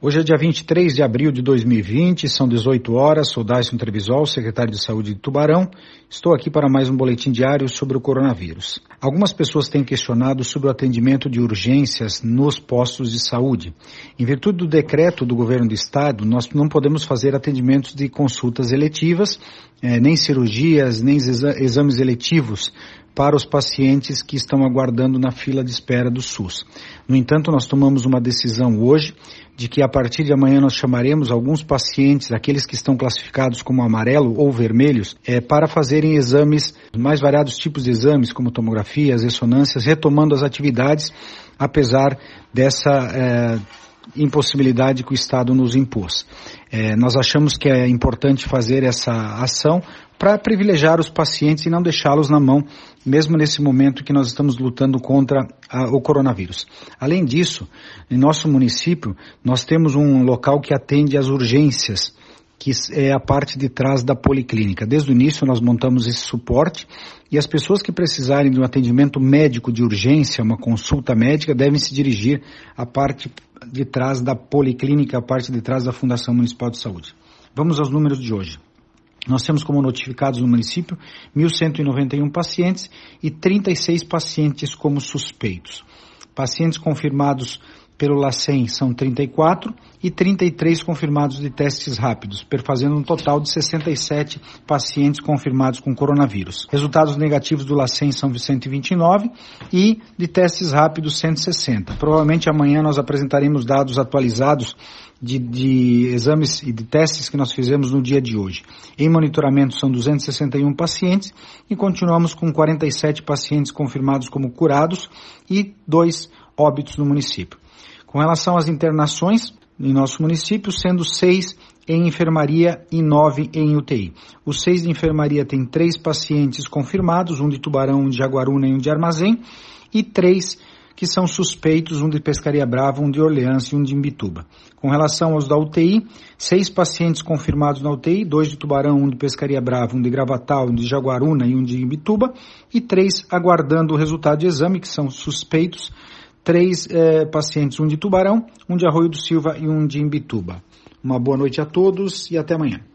Hoje é dia 23 de abril de 2020, são 18 horas, sou Dyson Trevisol, secretário de Saúde de Tubarão. Estou aqui para mais um boletim diário sobre o coronavírus. Algumas pessoas têm questionado sobre o atendimento de urgências nos postos de saúde. Em virtude do decreto do governo do estado, nós não podemos fazer atendimentos de consultas eletivas, nem cirurgias, nem exames eletivos para os pacientes que estão aguardando na fila de espera do SUS. No entanto, nós tomamos uma decisão hoje de que a partir de amanhã nós chamaremos alguns pacientes, aqueles que estão classificados como amarelo ou vermelhos, para fazerem exames, mais variados tipos de exames, como tomografias, ressonâncias, retomando as atividades, apesar dessa impossibilidade que o Estado nos impôs. Nós achamos que é importante fazer essa ação para privilegiar os pacientes e não deixá-los na mão, mesmo nesse momento que nós estamos lutando contra o coronavírus. Além disso, em nosso município, nós temos um local que atende às urgências, que é a parte de trás da policlínica. Desde o início nós montamos esse suporte e as pessoas que precisarem de um atendimento médico de urgência, uma consulta médica, devem se dirigir à parte de trás da policlínica, a parte de trás da Fundação Municipal de Saúde. Vamos aos números de hoje. Nós temos como notificados no município 1.191 pacientes e 36 pacientes como suspeitos. Pacientes confirmados pelo LACEN são 34 e 33 confirmados de testes rápidos, perfazendo um total de 67 pacientes confirmados com coronavírus. Resultados negativos do LACEN são 129 e de testes rápidos 160. Provavelmente amanhã nós apresentaremos dados atualizados de exames e de testes que nós fizemos no dia de hoje. Em monitoramento são 261 pacientes e continuamos com 47 pacientes confirmados como curados e 2 óbitos no município. Com relação às internações em nosso município, sendo 6 em enfermaria e 9 em UTI. Os 6 de enfermaria têm 3 pacientes confirmados, um de Tubarão, um de Jaguaruna e um de Armazém, e 3 que são suspeitos, um de Pescaria Brava, um de Orleans e um de Imbituba. Com relação aos da UTI, 6 pacientes confirmados na UTI, 2 de Tubarão, um de Pescaria Brava, um de Gravatal, um de Jaguaruna e um de Imbituba, e 3 aguardando o resultado de exame, que são suspeitos, 3 pacientes, um de Tubarão, um de Arroio do Silva e um de Imbituba. Uma boa noite a todos e até amanhã.